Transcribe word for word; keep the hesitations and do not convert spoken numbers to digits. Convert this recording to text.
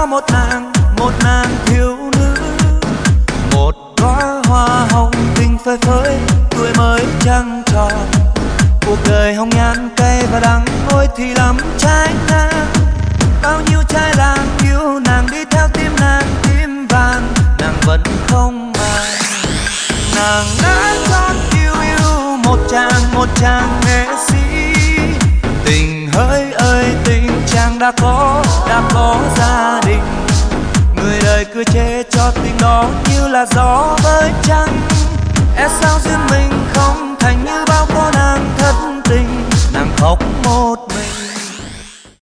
một nàng, một nàng thiếu nữ, một đóa hoa hồng tình phơi phới, tuổi mới trăng tròn. Cuộc đời hồng nhan cay và đắng, ôi thì lắm trái ngang. Bao nhiêu trai làng yêu nàng, đi theo tim nàng tim vàng, nàng vẫn không màng. Nàng đã chót yêu yêu một chàng, một chàng nghệ sĩ. Tình hỡi ơi tình, chàng đã có, đã có gia đình. Người đời cứ chê cho tình đó như là gió với trăng. E sao duyên mình không thành như bao cô nàng thất tình, nàng khóc một mình.